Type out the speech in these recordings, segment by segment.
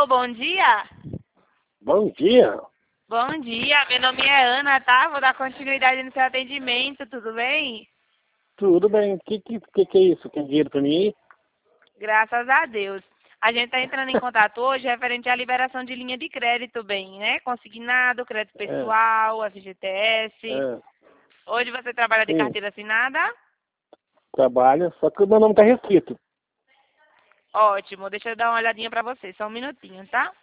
Alô, bom dia? Bom dia. Bom dia, meu nome é Ana, tá? Vou dar continuidade no seu atendimento, tudo bem? Tudo bem. Que é isso? Tem dinheiro pra mim aí? Graças a Deus. A gente está entrando em contato hoje referente à liberação de linha de crédito, bem, né? Consignado, crédito É, pessoal, FGTS. é, Hoje você trabalha de sim, carteira assinada? trabalho, só que o meu nome tá restrito. Ótimo, deixa eu dar uma olhadinha para você, só um minutinho, tá?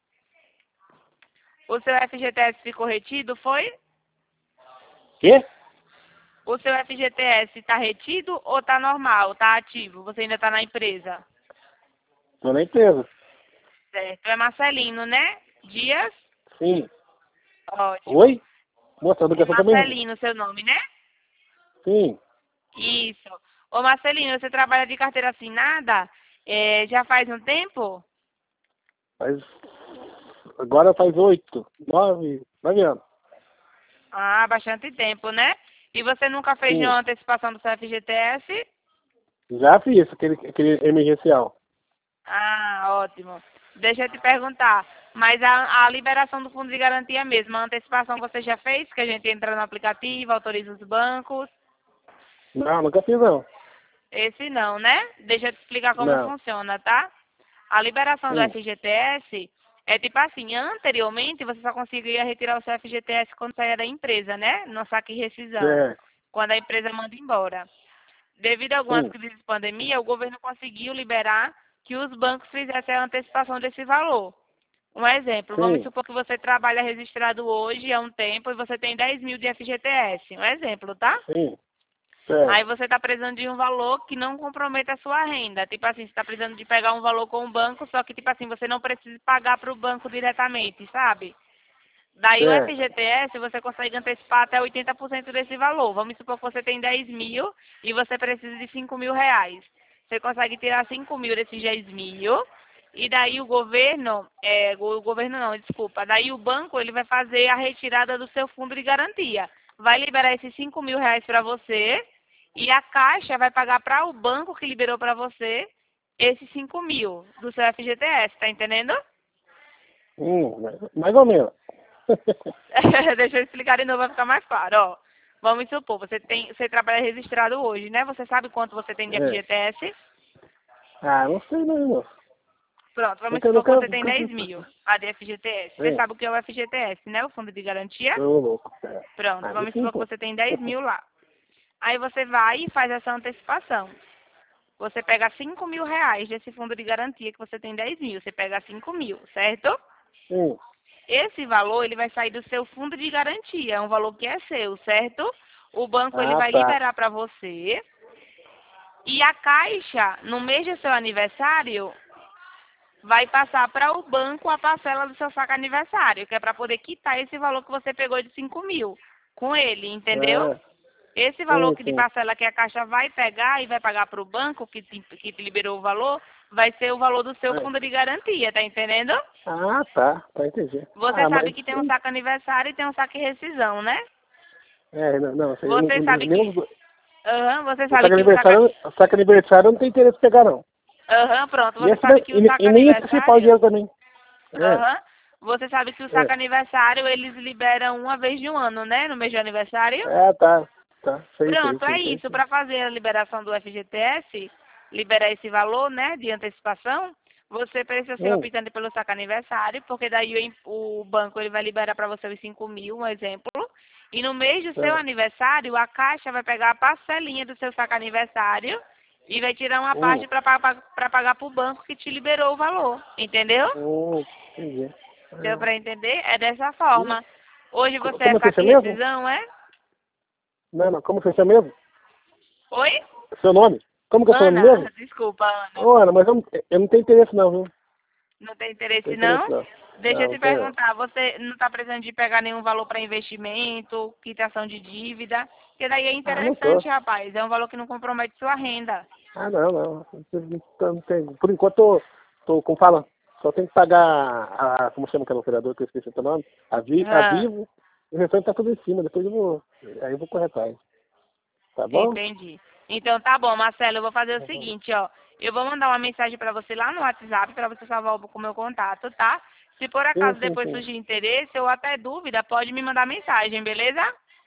O seu FGTS ficou retido, foi? Quê? O seu FGTS está retido ou está normal, está ativo? Você ainda está na empresa? Tô na empresa. Certo. É Marcelino, né? Dias? Sim. Ótimo. Oi? Moça, a É educação também ruim. Marcelino seu nome, né? Sim. Isso. Ô Marcelino, você trabalha de carteira assinada? Já faz um tempo? Faz, agora faz 8, 9 anos. Ah, bastante tempo, né? E você nunca fez Sim. nenhuma antecipação do seu FGTS? Já fiz aquele emergencial. Ah, ótimo. Deixa eu te perguntar, mas a liberação do fundo de garantia mesmo, a antecipação você já fez? Que a gente entra no aplicativo, autoriza os bancos? Não, nunca fiz não. Esse não, né? Deixa eu te explicar como Não. funciona, tá? A liberação do Sim. FGTS é tipo assim, anteriormente você só conseguia retirar o seu FGTS quando saía da empresa, né? No saque e rescisão, É. quando a empresa manda embora. Devido a algumas Sim. crises de pandemia, o governo conseguiu liberar que os bancos fizessem a antecipação desse valor. Um exemplo, vamos Sim. supor que você trabalha registrado hoje há um tempo e você tem 10 mil de FGTS. Um exemplo, tá? Sim. Aí Certo. você está precisando de um valor que não comprometa a sua renda. Tipo assim, você está precisando de pegar um valor com o banco, só que tipo assim, você não precisa pagar para o banco diretamente, sabe? Daí o Certo. FGTS você consegue antecipar até 80% desse valor. Vamos supor que você tem 10 mil e você precisa de 5 mil reais. Você consegue tirar 5 mil desses 10 mil e daí o governo não, desculpa, daí o banco ele vai fazer a retirada do seu fundo de garantia. Vai liberar esses 5 mil reais para você e a Caixa vai pagar para o banco que liberou para você esses 5 mil do seu FGTS, tá entendendo? Mais ou menos. Deixa eu explicar de novo, vai ficar mais claro, ó. Vamos supor, você trabalha registrado hoje, né? Você sabe quanto você tem de É. FGTS? Ah, não sei não, moça. Pronto, vamos Nunca, supor que nunca, você tem nunca 10 fiz. mil a de FGTS. Você É. sabe o que é o FGTS, né? O Fundo de Garantia? Ô, louco. É. Pronto, Aí vamos sim, supor que pô. você tem 10 mil lá. Aí você vai e faz essa antecipação. Você pega 5 mil reais desse fundo de garantia que você tem 10 mil. Você pega 5 mil, certo? Sim. Esse valor ele vai sair do seu fundo de garantia, é um valor que é seu, certo? O banco ele Ah, vai tá. liberar para você e a Caixa, no mês do seu aniversário, vai passar para o banco a parcela do seu saque aniversário, que é para poder quitar esse valor que você pegou de 5 mil com ele, entendeu? Ah, Esse valor sim, que de sim. parcela que a Caixa vai pegar e vai pagar para o banco que te liberou o valor, vai ser o valor do seu É. fundo de garantia, tá entendendo? Ah, tá. Tá, entendi. Você Ah, sabe mas que tem um saque aniversário e tem um saque rescisão, né? é, não, sei, Você sabe que. Aham, você o sabe saco que o saque. aniversário, o saco aniversário não tem interesse em pegar, não. Aham, pronto. E, Você esse, sabe que o saque e nem antecipar o aniversário. dinheiro também. É, Aham. Você sabe que o saque é. aniversário eles liberam uma vez de um ano, né? No mês de aniversário. Tá. Tá. Sei, Pronto, é sei, isso. sei. Para fazer a liberação do FGTS, liberar esse valor, né, de antecipação, você precisa ser Hum, optante pelo saque aniversário, porque daí o banco ele vai liberar para você os 5 mil, um exemplo. E no mês do seu tá. aniversário, a Caixa vai pegar a parcelinha do seu saque aniversário e vai tirar uma Hum, parte para pagar para o banco que te liberou o valor. Entendeu? entendi. Deu Ah, para entender? É dessa e, forma. Hoje você é como você saque chama e mesmo? rescisão, é? Não, como você chama mesmo? Oi? Seu nome? Como que é seu nome Ana, mesmo? desculpa, Ana. Ô, Ana, mas eu não tenho interesse não, viu? Não Não tem tenho interesse, interesse não? não. Deixa Não, eu não te tenho não. perguntar, você não está precisando de pegar nenhum valor para investimento, quitação de dívida? Porque daí é Ah, não tô. interessante, rapaz. É um valor que não compromete sua renda. Ah, não. Não tem. Por enquanto, tô como fala, só tem que pagar como chama aquele operador que eu esqueci o nome? A Ah, Vivo, o restante tá tudo em cima, depois aí eu vou correr atrás. Tá bom? entendi. Então tá bom, Marcelo, eu vou fazer o Tá bom. seguinte, ó. Eu vou mandar uma mensagem para você lá no WhatsApp para você salvar o meu contato, tá? Se por Sim, acaso sim, depois sim. surgir interesse ou até dúvida, pode me mandar mensagem, beleza?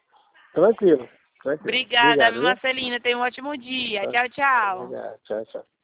Tranquilo, tranquilo. Obrigada, Obrigado, viu, viu? Marcelina? Tenha um ótimo dia. Tá. Tchau, tchau. Obrigado. Tchau, tchau.